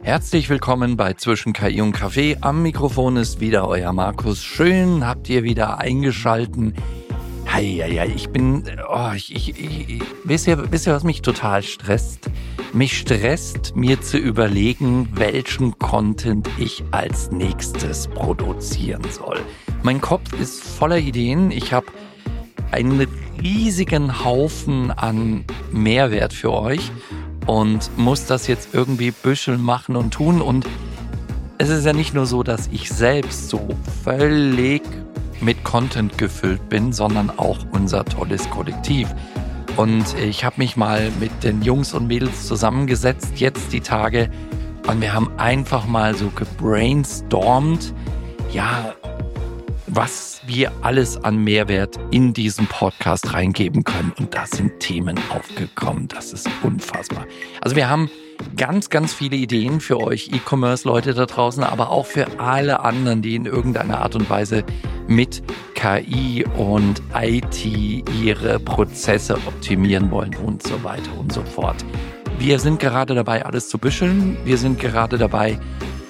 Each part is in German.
Herzlich willkommen bei Zwischen KI und Kaffee. Am Mikrofon ist wieder euer Markus. Schön habt ihr wieder eingeschalten. Wisst ihr, was mich total stresst? Mich stresst, mir zu überlegen, welchen Content ich als nächstes produzieren soll. Mein Kopf ist voller Ideen. Ich habe einen riesigen Haufen an Mehrwert für euch und muss das jetzt irgendwie büscheln, machen und tun. Und es ist ja nicht nur so, dass ich selbst so völlig mit Content gefüllt bin, sondern auch unser tolles Kollektiv. Und ich habe mich mal mit den Jungs und Mädels zusammengesetzt, jetzt die Tage, und wir haben einfach mal so gebrainstormt, ja, was wir alles an Mehrwert in diesen Podcast reingeben können. Und da sind Themen aufgekommen. Das ist unfassbar. Also wir haben ganz, ganz viele Ideen für euch E-Commerce-Leute da draußen, aber auch für alle anderen, die in irgendeiner Art und Weise mit KI und IT ihre Prozesse optimieren wollen und so weiter und so fort. Wir sind gerade dabei, alles zu büscheln. Wir sind gerade dabei,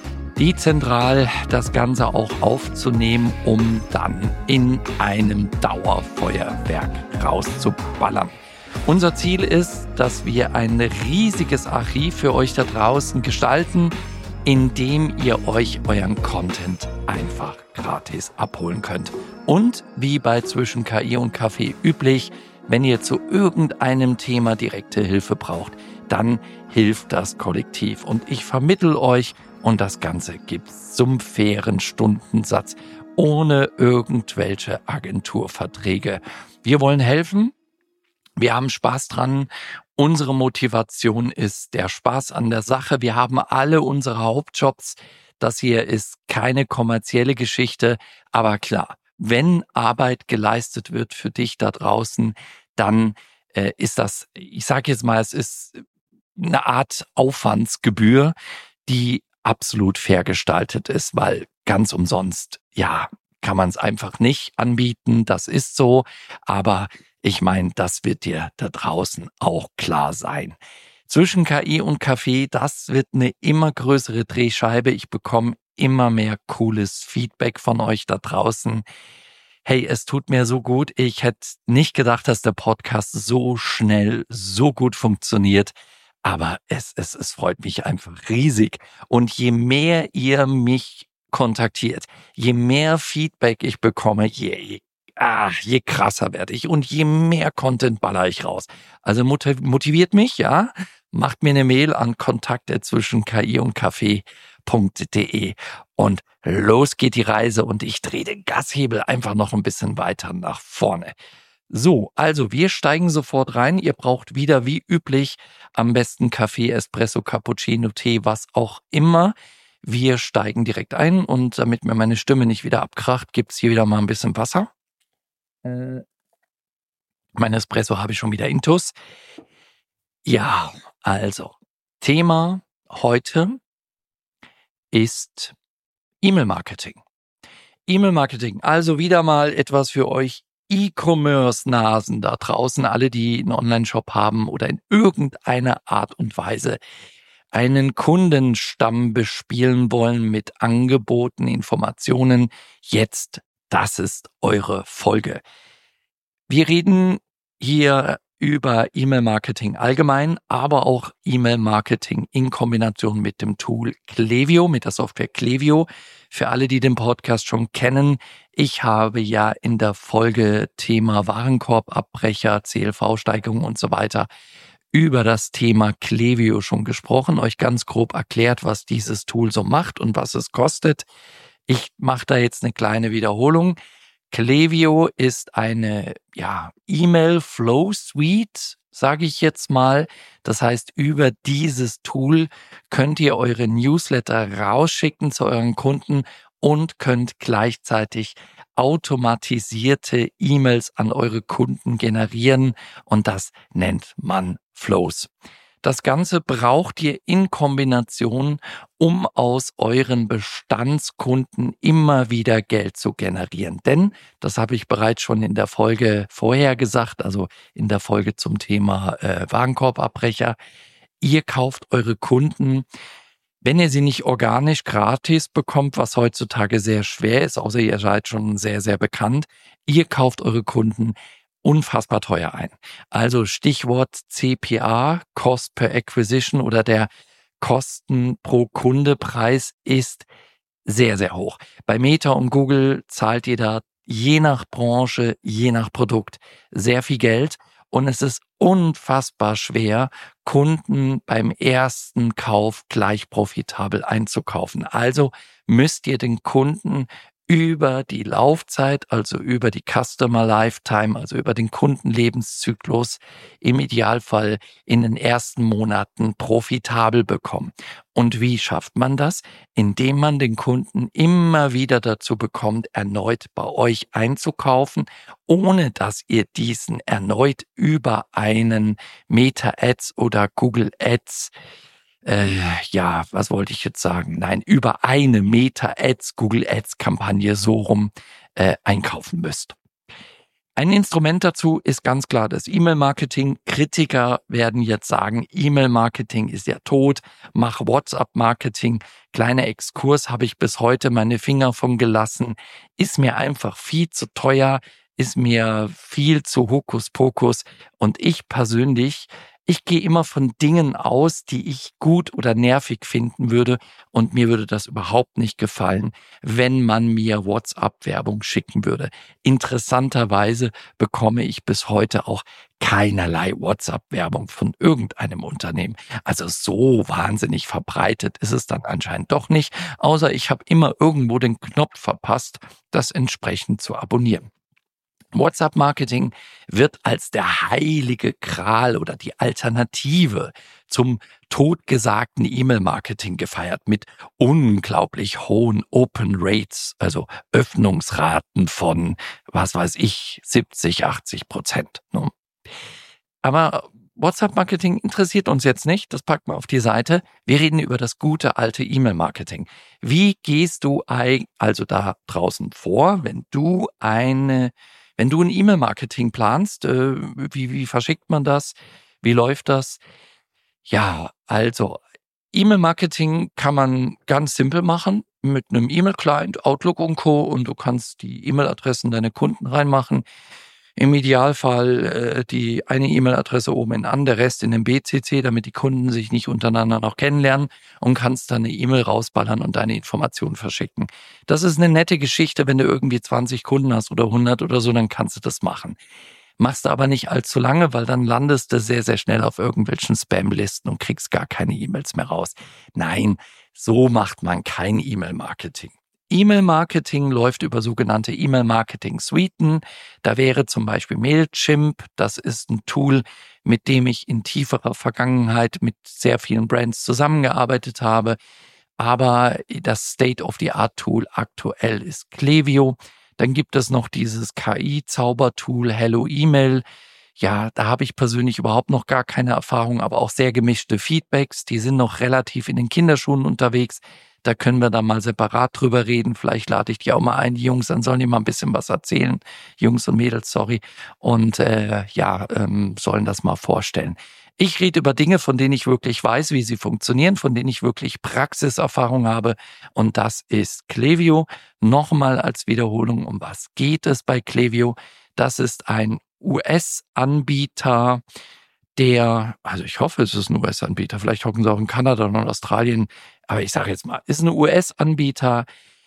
dezentral das Ganze auch aufzunehmen, um dann in einem Dauerfeuerwerk rauszuballern. Unser Ziel ist, dass wir ein riesiges Archiv für euch da draußen gestalten, in dem ihr euch euren Content einfach gratis abholen könnt. Und wie bei Zwischen KI und Kaffee üblich, wenn ihr zu irgendeinem Thema direkte Hilfe braucht, dann hilft das Kollektiv. Und ich vermittle euch, und das Ganze gibt's zum fairen Stundensatz, ohne irgendwelche Agenturverträge. Wir wollen helfen. Wir haben Spaß dran. Unsere Motivation ist der Spaß an der Sache. Wir haben alle unsere Hauptjobs. Das hier ist keine kommerzielle Geschichte. Aber klar, wenn Arbeit geleistet wird für dich da draußen, dann ist das, ich sage jetzt mal, es ist eine Art Aufwandsgebühr, die absolut fair gestaltet ist, weil ganz umsonst, ja, kann man es einfach nicht anbieten. Das ist so. Aber ich meine, das wird dir da draußen auch klar sein. Zwischen KI und Kaffee, das wird eine immer größere Drehscheibe. Ich bekomme immer mehr cooles Feedback von euch da draußen. Hey, es tut mir so gut. Ich hätte nicht gedacht, dass der Podcast so schnell, so gut funktioniert. Aber es freut mich einfach riesig. Und je mehr ihr mich kontaktiert, je mehr Feedback ich bekomme, je krasser werde ich und je mehr Content baller ich raus. Also motiviert mich, ja. Macht mir eine Mail an kontakt@zwischen-ki-und-kaffee.de und los geht die Reise und ich drehe den Gashebel einfach noch ein bisschen weiter nach vorne. So, also wir steigen sofort rein. Ihr braucht wieder wie üblich am besten Kaffee, Espresso, Cappuccino, Tee, was auch immer. Wir steigen direkt ein und damit mir meine Stimme nicht wieder abkracht, gibt's hier wieder mal ein bisschen Wasser. Mein Espresso habe ich schon wieder intus. Ja, also Thema heute ist E-Mail-Marketing. E-Mail-Marketing, also wieder mal etwas für euch E-Commerce-Nasen da draußen, alle, die einen Online-Shop haben oder in irgendeiner Art und Weise einen Kundenstamm bespielen wollen mit Angeboten, Informationen. Jetzt, das ist eure Folge. Wir reden hier über E-Mail-Marketing allgemein, aber auch E-Mail-Marketing in Kombination mit dem Tool Klaviyo, mit der Software Klaviyo. Für alle, die den Podcast schon kennen, ich habe ja in der Folge Thema Warenkorbabbrecher, CLV-Steigerung und so weiter über das Thema Klaviyo schon gesprochen, euch ganz grob erklärt, was dieses Tool so macht und was es kostet. Ich mache da jetzt eine kleine Wiederholung. Klaviyo ist eine E-Mail-Flow-Suite, sage ich jetzt mal. Das heißt, über dieses Tool könnt ihr eure Newsletter rausschicken zu euren Kunden und könnt gleichzeitig automatisierte E-Mails an eure Kunden generieren und das nennt man Flows. Das Ganze braucht ihr in Kombination, um aus euren Bestandskunden immer wieder Geld zu generieren. Denn, das habe ich bereits schon in der Folge vorher gesagt, also in der Folge zum Thema Warenkorbabbrecher, ihr kauft eure Kunden Wenn ihr sie nicht organisch gratis bekommt, was heutzutage sehr schwer ist, außer ihr seid schon sehr, sehr bekannt, ihr kauft eure Kunden unfassbar teuer ein. Also Stichwort CPA, Cost per Acquisition, oder der Kosten pro Kunde Preis ist sehr, sehr hoch. Bei Meta und Google zahlt ihr da je nach Branche, je nach Produkt sehr viel Geld, und es ist unfassbar schwer, Kunden beim ersten Kauf gleich profitabel einzukaufen. Also müsst ihr den Kunden über die Laufzeit, also über die Customer Lifetime, also über den Kundenlebenszyklus, im Idealfall in den ersten Monaten profitabel bekommen. Und wie schafft man das? Indem man den Kunden immer wieder dazu bekommt, erneut bei euch einzukaufen, ohne dass ihr diesen erneut über einen Meta Ads oder Google Ads, was wollte ich jetzt sagen? Nein, über eine Meta Ads, Google Ads Kampagne so rum einkaufen müsst. Ein Instrument dazu ist ganz klar das E-Mail-Marketing. Kritiker werden jetzt sagen, E-Mail-Marketing ist ja tot, mach WhatsApp-Marketing. Kleiner Exkurs, habe ich bis heute meine Finger von gelassen. Ist mir einfach viel zu teuer, ist mir viel zu Hokuspokus. Und ich persönlich, ich gehe immer von Dingen aus, die ich gut oder nervig finden würde, und mir würde das überhaupt nicht gefallen, wenn man mir WhatsApp-Werbung schicken würde. Interessanterweise bekomme ich bis heute auch keinerlei WhatsApp-Werbung von irgendeinem Unternehmen. Also so wahnsinnig verbreitet ist es dann anscheinend doch nicht, außer ich habe immer irgendwo den Knopf verpasst, das entsprechend zu abonnieren. WhatsApp-Marketing wird als der heilige Gral oder die Alternative zum totgesagten E-Mail-Marketing gefeiert, mit unglaublich hohen Open Rates, also Öffnungsraten von, 70-80%. Ne? Aber WhatsApp-Marketing interessiert uns jetzt nicht, das packen wir auf die Seite. Wir reden über das gute alte E-Mail-Marketing. Wie gehst du also da draußen vor, wenn du ein E-Mail-Marketing planst? Wie verschickt man das? Wie läuft das? Ja, also E-Mail-Marketing kann man ganz simpel machen mit einem E-Mail-Client, Outlook und Co. Und du kannst die E-Mail-Adressen deiner Kunden reinmachen. Im Idealfall die eine E-Mail-Adresse oben in an, der Rest in den BCC, damit die Kunden sich nicht untereinander noch kennenlernen, und kannst dann eine E-Mail rausballern und deine Informationen verschicken. Das ist eine nette Geschichte, wenn du irgendwie 20 Kunden hast oder 100 oder so, dann kannst du das machen. Machst du aber nicht allzu lange, weil dann landest du sehr, sehr schnell auf irgendwelchen Spam-Listen und kriegst gar keine E-Mails mehr raus. Nein, so macht man kein E-Mail-Marketing. E-Mail-Marketing läuft über sogenannte E-Mail-Marketing-Suiten. Da wäre zum Beispiel Mailchimp. Das ist ein Tool, mit dem ich in tieferer Vergangenheit mit sehr vielen Brands zusammengearbeitet habe. Aber das State-of-the-Art-Tool aktuell ist Klaviyo. Dann gibt es noch dieses KI-Zaubertool Hello Email. Ja, da habe ich persönlich überhaupt noch gar keine Erfahrung, aber auch sehr gemischte Feedbacks. Die sind noch relativ in den Kinderschuhen unterwegs. Da können wir dann mal separat drüber reden. Vielleicht lade ich die auch mal ein, die Jungs, dann sollen die mal ein bisschen was erzählen. Jungs und Mädels, sorry. Und sollen das mal vorstellen. Ich rede über Dinge, von denen ich wirklich weiß, wie sie funktionieren, von denen ich wirklich Praxiserfahrung habe. Und das ist Klaviyo. Nochmal als Wiederholung, um was geht es bei Klaviyo? Das ist ein US-Anbieter, also ich hoffe, es ist ein US-Anbieter, vielleicht hocken sie auch in Kanada und Australien, aber ich sage jetzt mal, ist ein US-Anbieter,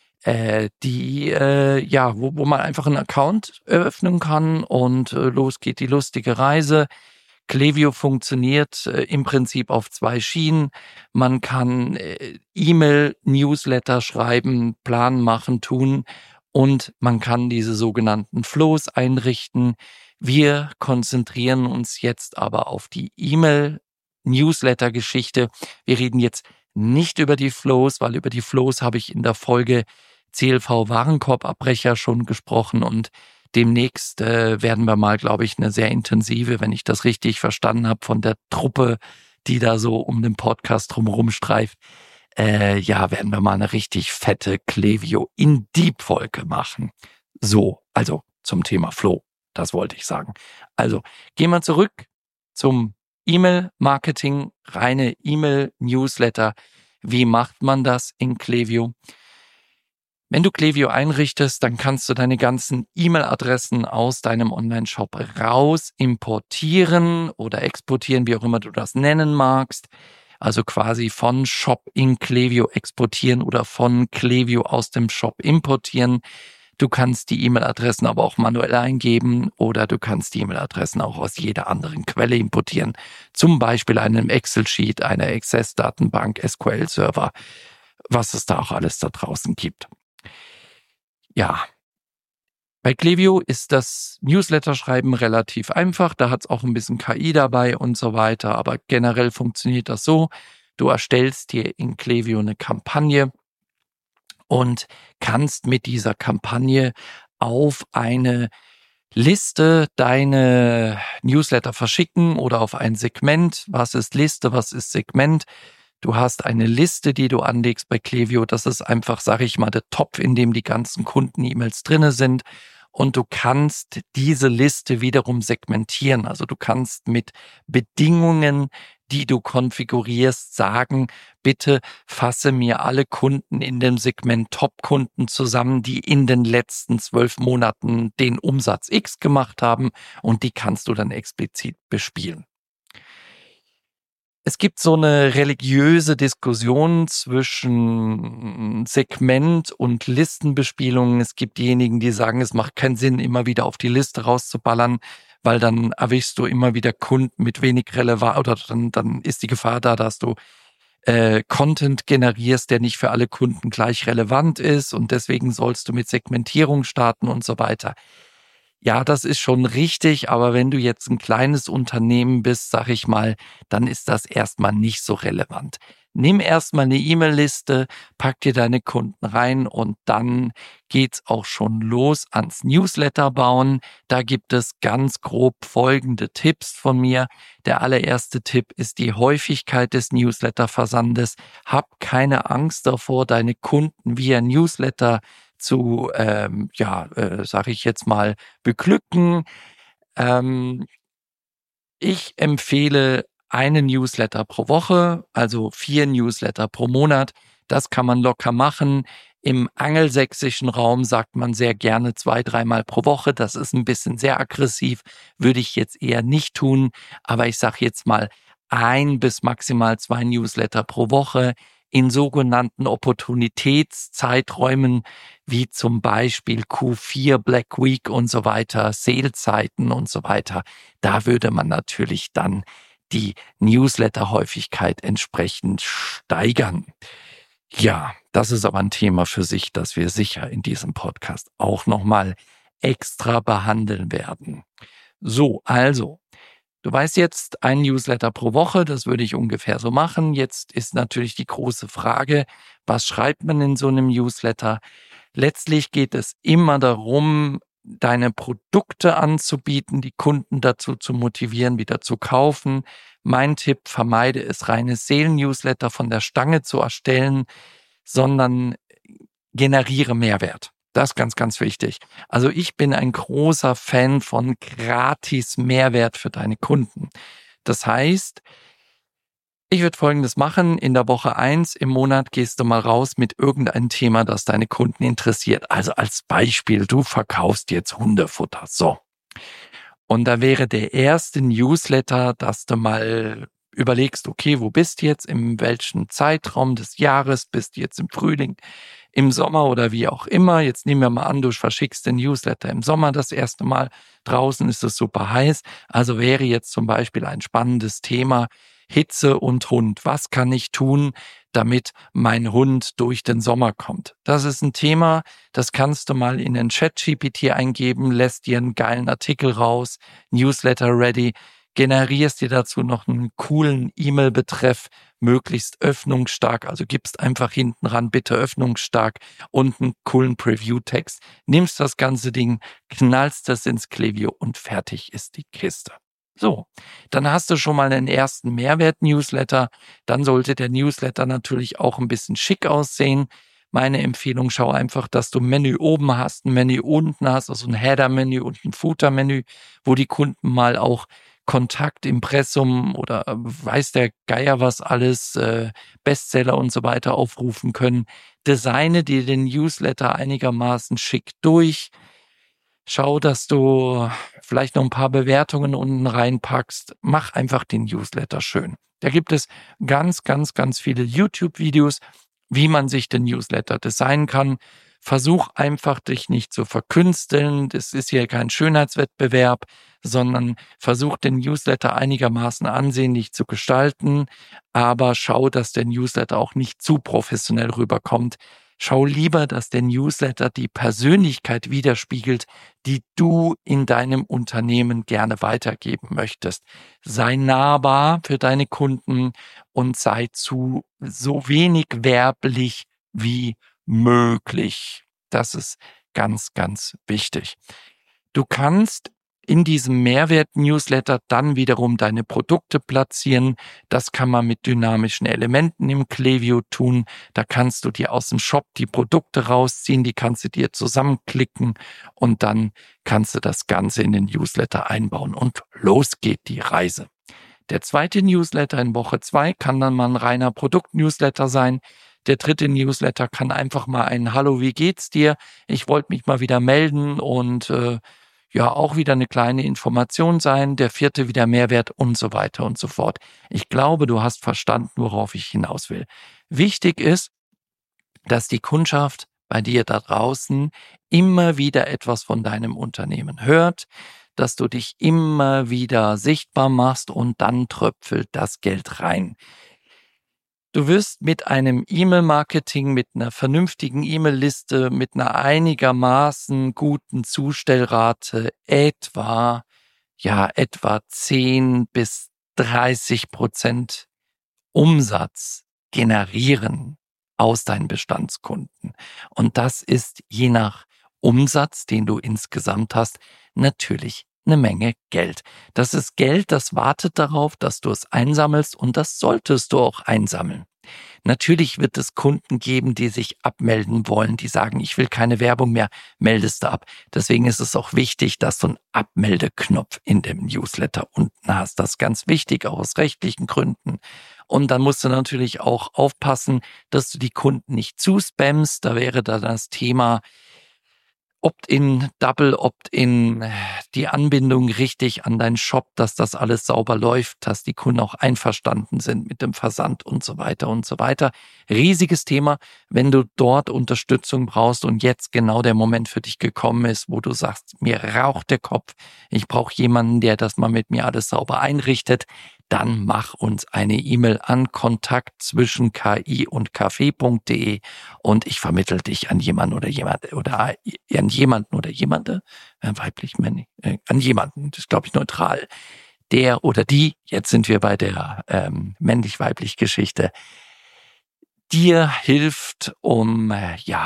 wo man einfach einen Account eröffnen kann und los geht die lustige Reise. Klaviyo funktioniert im Prinzip auf 2 Schienen. Man kann E-Mail-Newsletter schreiben, planen, machen, tun, und man kann diese sogenannten Flows einrichten. Wir konzentrieren uns jetzt aber auf die E-Mail-Newsletter-Geschichte. Wir reden jetzt nicht über die Flows, weil über die Flows habe ich in der Folge CLV-Warenkorbabbrecher schon gesprochen, und demnächst werden wir mal, glaube ich, eine sehr intensive, wenn ich das richtig verstanden habe, von der Truppe, die da so um den Podcast drumherum streift, werden wir mal eine richtig fette Klaviyo in Deep-Folge machen. So, also zum Thema Flow. Das wollte ich sagen. Also, gehen wir zurück zum E-Mail-Marketing, reine E-Mail-Newsletter. Wie macht man das in Klaviyo? Wenn du Klaviyo einrichtest, dann kannst du deine ganzen E-Mail-Adressen aus deinem Online-Shop raus importieren oder exportieren, wie auch immer du das nennen magst. Also quasi von Shop in Klaviyo exportieren oder von Klaviyo aus dem Shop importieren. Du kannst die E-Mail-Adressen aber auch manuell eingeben oder du kannst die E-Mail-Adressen auch aus jeder anderen Quelle importieren. Zum Beispiel einem Excel-Sheet, einer Access-Datenbank, SQL-Server, was es da auch alles da draußen gibt. Ja, bei Klaviyo ist das Newsletter-Schreiben relativ einfach. Da hat es auch ein bisschen KI dabei und so weiter. Aber generell funktioniert das so. Du erstellst dir in Klaviyo eine Kampagne und kannst mit dieser Kampagne auf eine Liste deine Newsletter verschicken oder auf ein Segment. Was ist Liste, was ist Segment? Du hast eine Liste, die du anlegst bei Klaviyo. Das ist einfach, sage ich mal, der Topf, in dem die ganzen Kunden-E-Mails drinne sind. Und du kannst diese Liste wiederum segmentieren. Also du kannst mit Bedingungen, die du konfigurierst, sagen, bitte fasse mir alle Kunden in dem Segment Top-Kunden zusammen, die in den letzten 12 Monaten den Umsatz X gemacht haben. Und die kannst du dann explizit bespielen. Es gibt so eine religiöse Diskussion zwischen Segment- und Listenbespielung. Es gibt diejenigen, die sagen, es macht keinen Sinn, immer wieder auf die Liste rauszuballern, weil dann erwischst du immer wieder Kunden mit wenig Relevanz oder dann ist die Gefahr da, dass du Content generierst, der nicht für alle Kunden gleich relevant ist und deswegen sollst du mit Segmentierung starten und so weiter. Ja, das ist schon richtig, aber wenn du jetzt ein kleines Unternehmen bist, sag ich mal, dann ist das erstmal nicht so relevant. Nimm erstmal eine E-Mail-Liste, pack dir deine Kunden rein und dann geht's auch schon los ans Newsletter bauen. Da gibt es ganz grob folgende Tipps von mir. Der allererste Tipp ist die Häufigkeit des Newsletter-Versandes. Hab keine Angst davor, deine Kunden via Newsletter zu, sage ich jetzt mal, beglücken. Ich empfehle einen Newsletter pro Woche, also 4 Newsletter pro Monat. Das kann man locker machen. Im angelsächsischen Raum sagt man sehr gerne 2-3 Mal pro Woche. Das ist ein bisschen sehr aggressiv, würde ich jetzt eher nicht tun. Aber ich sage jetzt mal 1 bis maximal 2 Newsletter pro Woche in sogenannten Opportunitätszeiträumen, wie zum Beispiel Q4, Black Week und so weiter, Sale-Zeiten und so weiter. Da würde man natürlich dann die Newsletter-Häufigkeit entsprechend steigern. Ja, das ist aber ein Thema für sich, das wir sicher in diesem Podcast auch nochmal extra behandeln werden. So, also, du weißt jetzt, ein Newsletter pro Woche, das würde ich ungefähr so machen. Jetzt ist natürlich die große Frage, was schreibt man in so einem Newsletter? Letztlich geht es immer darum, deine Produkte anzubieten, die Kunden dazu zu motivieren, wieder zu kaufen. Mein Tipp, vermeide es, reine Seelen-Newsletter von der Stange zu erstellen, sondern generiere Mehrwert. Das ist ganz, ganz wichtig. Also ich bin ein großer Fan von gratis Mehrwert für deine Kunden. Das heißt, ich würde Folgendes machen. In der Woche 1 im Monat gehst du mal raus mit irgendeinem Thema, das deine Kunden interessiert. Also als Beispiel, du verkaufst jetzt Hundefutter. So. Und da wäre der erste Newsletter, dass du mal überlegst, okay, wo bist du jetzt, in welchem Zeitraum des Jahres, bist du jetzt im Frühling, im Sommer oder wie auch immer. Jetzt nehmen wir mal an, du verschickst den Newsletter im Sommer das erste Mal. Draußen ist es super heiß. Also wäre jetzt zum Beispiel ein spannendes Thema Hitze und Hund. Was kann ich tun, damit mein Hund durch den Sommer kommt? Das ist ein Thema, das kannst du mal in den ChatGPT eingeben, lässt dir einen geilen Artikel raus, Newsletter ready, generierst dir dazu noch einen coolen E-Mail-Betreff, möglichst öffnungsstark, also gibst einfach hinten ran, bitte öffnungsstark und einen coolen Preview-Text, nimmst das ganze Ding, knallst das ins Klaviyo und fertig ist die Kiste. So, dann hast du schon mal einen ersten Mehrwert-Newsletter. Dann sollte der Newsletter natürlich auch ein bisschen schick aussehen. Meine Empfehlung, schau einfach, dass du ein Menü oben hast, ein Menü unten hast, also ein Header-Menü und ein Footer-Menü, wo die Kunden mal auch Kontakt, Impressum oder weiß der Geier was alles, Bestseller und so weiter aufrufen können. Designe dir den Newsletter einigermaßen schick durch. Schau, dass du vielleicht noch ein paar Bewertungen unten reinpackst. Mach einfach den Newsletter schön. Da gibt es ganz, ganz, ganz viele YouTube-Videos, wie man sich den Newsletter designen kann. Versuch einfach, dich nicht zu verkünsteln. Das ist hier kein Schönheitswettbewerb, sondern versuch, den Newsletter einigermaßen ansehnlich zu gestalten. Aber schau, dass der Newsletter auch nicht zu professionell rüberkommt. Schau lieber, dass der Newsletter die Persönlichkeit widerspiegelt, die du in deinem Unternehmen gerne weitergeben möchtest. Sei nahbar für deine Kunden und sei so wenig werblich wie möglich. Das ist ganz, ganz wichtig. Du kannst in diesem Mehrwert-Newsletter dann wiederum deine Produkte platzieren. Das kann man mit dynamischen Elementen im Klaviyo tun. Da kannst du dir aus dem Shop die Produkte rausziehen, die kannst du dir zusammenklicken und dann kannst du das Ganze in den Newsletter einbauen und los geht die Reise. Der zweite Newsletter in Woche 2 kann dann mal ein reiner Produkt-Newsletter sein. Der dritte Newsletter kann einfach mal ein Hallo, wie geht's dir? Ich wollte mich mal wieder melden und auch wieder eine kleine Information sein, der vierte wieder Mehrwert und so weiter und so fort. Ich glaube, du hast verstanden, worauf ich hinaus will. Wichtig ist, dass die Kundschaft bei dir da draußen immer wieder etwas von deinem Unternehmen hört, dass du dich immer wieder sichtbar machst und dann tröpfelt das Geld rein. Du wirst mit einem E-Mail-Marketing, mit einer vernünftigen E-Mail-Liste, mit einer einigermaßen guten Zustellrate etwa 10-30% Umsatz generieren aus deinen Bestandskunden. Und das ist je nach Umsatz, den du insgesamt hast, natürlich eine Menge Geld. Das ist Geld, das wartet darauf, dass du es einsammelst und das solltest du auch einsammeln. Natürlich wird es Kunden geben, die sich abmelden wollen, die sagen, ich will keine Werbung mehr, meldest du ab. Deswegen ist es auch wichtig, dass du einen Abmeldeknopf in dem Newsletter unten hast. Das ist ganz wichtig, auch aus rechtlichen Gründen. Und dann musst du natürlich auch aufpassen, dass du die Kunden nicht zuspammst. Da wäre dann das Thema Opt-in, Double Opt-in, die Anbindung richtig an deinen Shop, dass das alles sauber läuft, dass die Kunden auch einverstanden sind mit dem Versand und so weiter und so weiter. Riesiges Thema, wenn du dort Unterstützung brauchst und jetzt genau der Moment für dich gekommen ist, wo du sagst, mir raucht der Kopf, ich brauche jemanden, der das mal mit mir alles sauber einrichtet, dann mach uns eine E-Mail an kontakt@ki und kaffee.de und ich vermittle dich an jemanden oder jemande, weiblich, männlich, an jemanden, das ist glaube ich neutral, der oder die, jetzt sind wir bei der männlich-weiblich Geschichte, dir hilft, um,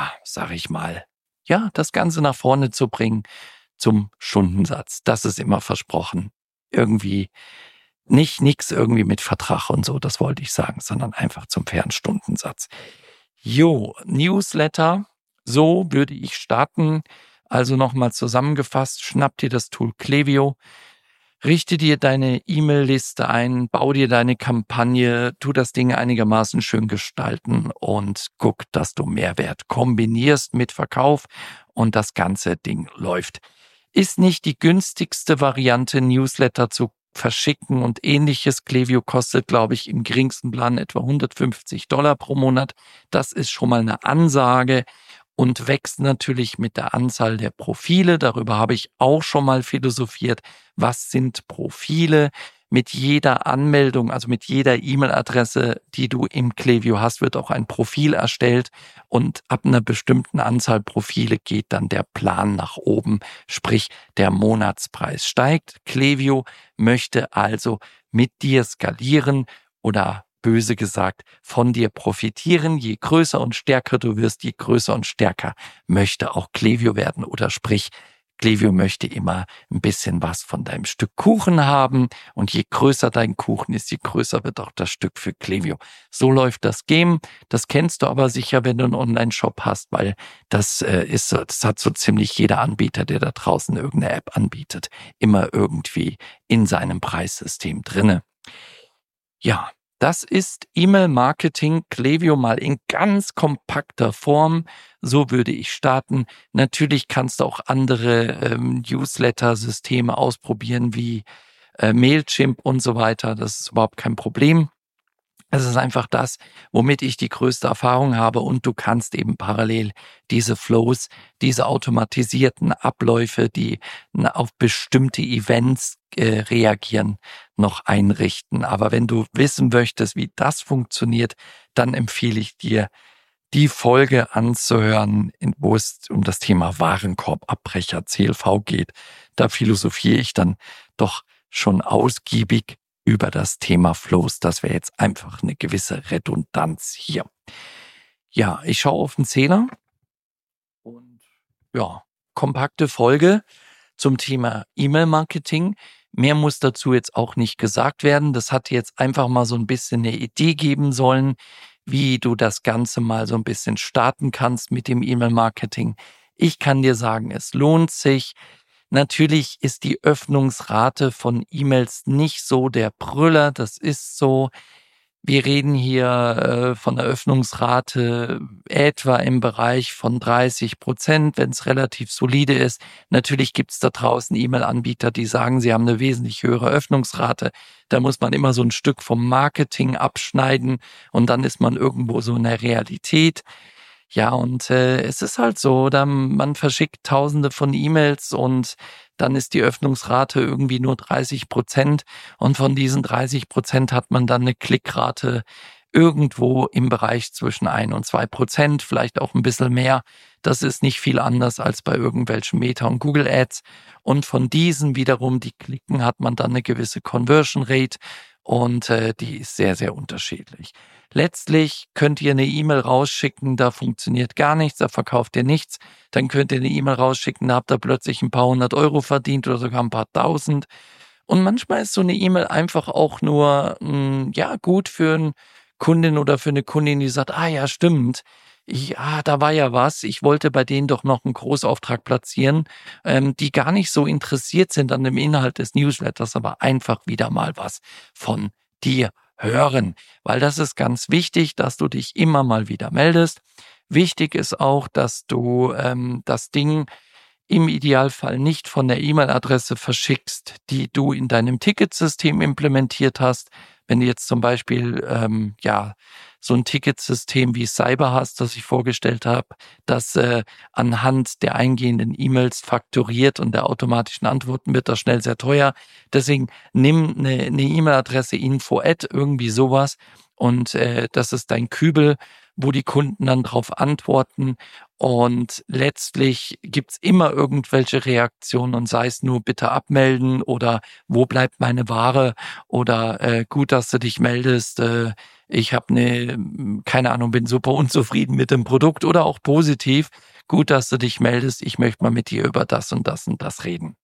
das Ganze nach vorne zu bringen zum Stundensatz. Das ist immer versprochen. Irgendwie nichts irgendwie mit Vertrag und so, das wollte ich sagen, sondern einfach zum fairen Stundensatz. Newsletter, so würde ich starten. Also nochmal zusammengefasst, schnapp dir das Tool Klaviyo, richte dir deine E-Mail-Liste ein, bau dir deine Kampagne, tu das Ding einigermaßen schön gestalten und guck, dass du Mehrwert kombinierst mit Verkauf und das ganze Ding läuft. Ist nicht die günstigste Variante, Newsletter zu verschicken und ähnliches. Klaviyo kostet, glaube ich, im geringsten Plan etwa $150 pro Monat. Das ist schon mal eine Ansage und wächst natürlich mit der Anzahl der Profile. Darüber habe ich auch schon mal philosophiert. Was sind Profile? Mit jeder Anmeldung, also mit jeder E-Mail-Adresse, die du im Klaviyo hast, wird auch ein Profil erstellt und ab einer bestimmten Anzahl Profile geht dann der Plan nach oben, sprich der Monatspreis steigt. Klaviyo möchte also mit dir skalieren oder böse gesagt von dir profitieren. Je größer und stärker du wirst, je größer und stärker möchte auch Klaviyo werden oder sprich Klaviyo möchte immer ein bisschen was von deinem Stück Kuchen haben und je größer dein Kuchen ist, je größer wird auch das Stück für Klaviyo. So läuft das Game. Das kennst du aber sicher, wenn du einen Online-Shop hast, weil das hat so ziemlich jeder Anbieter, der da draußen irgendeine App anbietet, immer irgendwie in seinem Preissystem drinne. Ja, das ist E-Mail-Marketing Klaviyo mal in ganz kompakter Form. So würde ich starten. Natürlich kannst du auch andere Newsletter-Systeme ausprobieren wie Mailchimp und so weiter. Das ist überhaupt kein Problem. Es ist einfach das, womit ich die größte Erfahrung habe und du kannst eben parallel diese Flows, diese automatisierten Abläufe, die auf bestimmte Events reagieren, noch einrichten. Aber wenn du wissen möchtest, wie das funktioniert, dann empfehle ich dir, die Folge anzuhören, wo es um das Thema Warenkorbabbrecher, CLV geht. Da philosophiere ich dann doch schon ausgiebig über das Thema Flows. Das wäre jetzt einfach eine gewisse Redundanz hier. Ja, ich schaue auf den Zähler und ja, kompakte Folge zum Thema E-Mail-Marketing. Mehr muss dazu jetzt auch nicht gesagt werden. Das hat jetzt einfach mal so ein bisschen eine Idee geben sollen, wie du das Ganze mal so ein bisschen starten kannst mit dem E-Mail-Marketing. Ich kann dir sagen, es lohnt sich. Natürlich ist die Öffnungsrate von E-Mails nicht so der Brüller, das ist so. Wir reden hier von der Öffnungsrate etwa im Bereich von 30%, wenn es relativ solide ist. Natürlich gibt es da draußen E-Mail-Anbieter, die sagen, sie haben eine wesentlich höhere Öffnungsrate. Da muss man immer so ein Stück vom Marketing abschneiden und dann ist man irgendwo so in der Realität. Ja, und es ist halt so, man verschickt Tausende von E-Mails und dann ist die Öffnungsrate irgendwie nur 30% und von diesen 30% hat man dann eine Klickrate irgendwo im Bereich zwischen 1 und 2%, vielleicht auch ein bisschen mehr. Das ist nicht viel anders als bei irgendwelchen Meta- und Google Ads. Und von diesen wiederum, die klicken, hat man dann eine gewisse Conversion Rate und die ist sehr, sehr unterschiedlich. Letztlich könnt ihr eine E-Mail rausschicken, da funktioniert gar nichts, da verkauft ihr nichts. Dann könnt ihr eine E-Mail rausschicken, da habt ihr plötzlich ein paar 100 € verdient oder sogar ein paar Tausend. Und manchmal ist so eine E-Mail einfach auch nur gut für einen Kundin oder für eine Kundin, die sagt, ja, stimmt, da war ja was, ich wollte bei denen doch noch einen Großauftrag platzieren, die gar nicht so interessiert sind an dem Inhalt des Newsletters, aber einfach wieder mal was von dir hören, weil das ist ganz wichtig, dass du dich immer mal wieder meldest. Wichtig ist auch, dass du das Ding im Idealfall nicht von der E-Mail-Adresse verschickst, die du in deinem Ticketsystem implementiert hast. Wenn du jetzt zum Beispiel so ein Ticketsystem wie Cyber hast, das ich vorgestellt habe, das anhand der eingehenden E-Mails fakturiert und der automatischen Antworten wird das schnell sehr teuer. Deswegen nimm eine E-Mail-Adresse info@ irgendwie sowas und das ist dein Kübel, wo die Kunden dann drauf antworten. Und letztlich gibt's immer irgendwelche Reaktionen und sei es nur bitte abmelden oder wo bleibt meine Ware oder gut, dass du dich meldest, ich habe keine Ahnung, bin super unzufrieden mit dem Produkt oder auch positiv, gut, dass du dich meldest, ich möchte mal mit dir über das und das und das reden.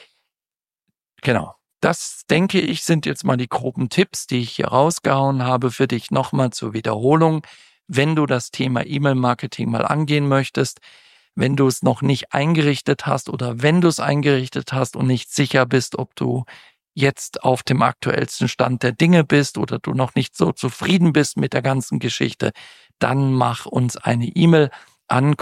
Genau. Das, denke ich, sind jetzt mal die groben Tipps, die ich hier rausgehauen habe für dich nochmal zur Wiederholung. Wenn du das Thema E-Mail-Marketing mal angehen möchtest, wenn du es noch nicht eingerichtet hast oder wenn du es eingerichtet hast und nicht sicher bist, ob du jetzt auf dem aktuellsten Stand der Dinge bist oder du noch nicht so zufrieden bist mit der ganzen Geschichte, dann mach uns eine E-Mail an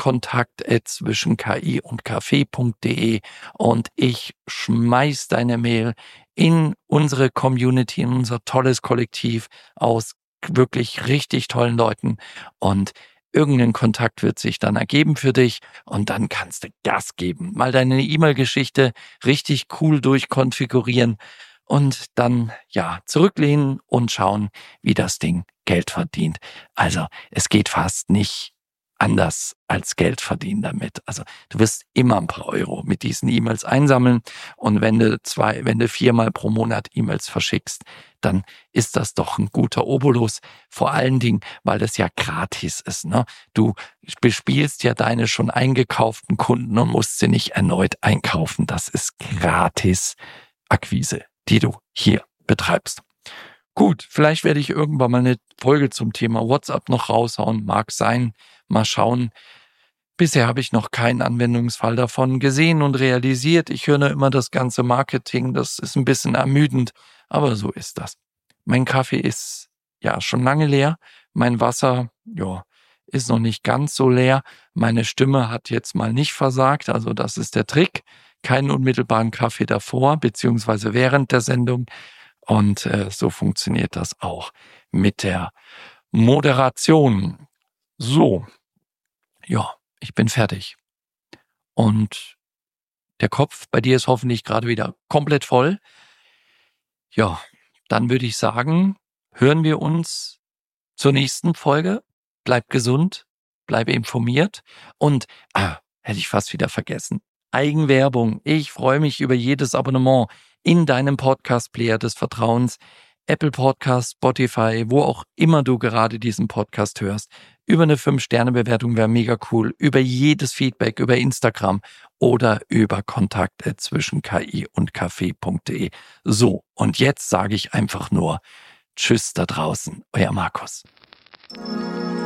kontakt@zwischenki-und-kaffee.de und ich schmeiß deine Mail in unsere Community, in unser tolles Kollektiv aus wirklich richtig tollen Leuten und irgendein Kontakt wird sich dann ergeben für dich und dann kannst du Gas geben, mal deine E-Mail-Geschichte richtig cool durchkonfigurieren und dann zurücklehnen und schauen, wie das Ding Geld verdient. Also es geht fast nicht anders als Geld verdienen damit. Also du wirst immer ein paar Euro mit diesen E-Mails einsammeln und wenn du 4-mal pro Monat E-Mails verschickst, dann ist das doch ein guter Obolus. Vor allen Dingen, weil das ja gratis ist, ne? Du bespielst ja deine schon eingekauften Kunden und musst sie nicht erneut einkaufen. Das ist gratis Akquise, die du hier betreibst. Gut, vielleicht werde ich irgendwann mal eine Folge zum Thema WhatsApp noch raushauen. Mag sein. Mal schauen. Bisher habe ich noch keinen Anwendungsfall davon gesehen und realisiert. Ich höre immer das ganze Marketing. Das ist ein bisschen ermüdend, aber so ist das. Mein Kaffee ist ja schon lange leer. Mein Wasser, ja, ist noch nicht ganz so leer. Meine Stimme hat jetzt mal nicht versagt. Also das ist der Trick. Keinen unmittelbaren Kaffee davor, beziehungsweise während der Sendung. Und so funktioniert das auch mit der Moderation. So, ja, ich bin fertig. Und der Kopf bei dir ist hoffentlich gerade wieder komplett voll. Ja, dann würde ich sagen, hören wir uns zur nächsten Folge. Bleib gesund, bleib informiert und, hätte ich fast wieder vergessen, Eigenwerbung. Ich freue mich über jedes Abonnement in deinem Podcast-Player des Vertrauens, Apple Podcast, Spotify, wo auch immer du gerade diesen Podcast hörst. Über eine 5-Sterne-Bewertung wäre mega cool. Über jedes Feedback, über Instagram oder über kontakt@zwischenki und kaffee.de. So, und jetzt sage ich einfach nur Tschüss da draußen, euer Markus.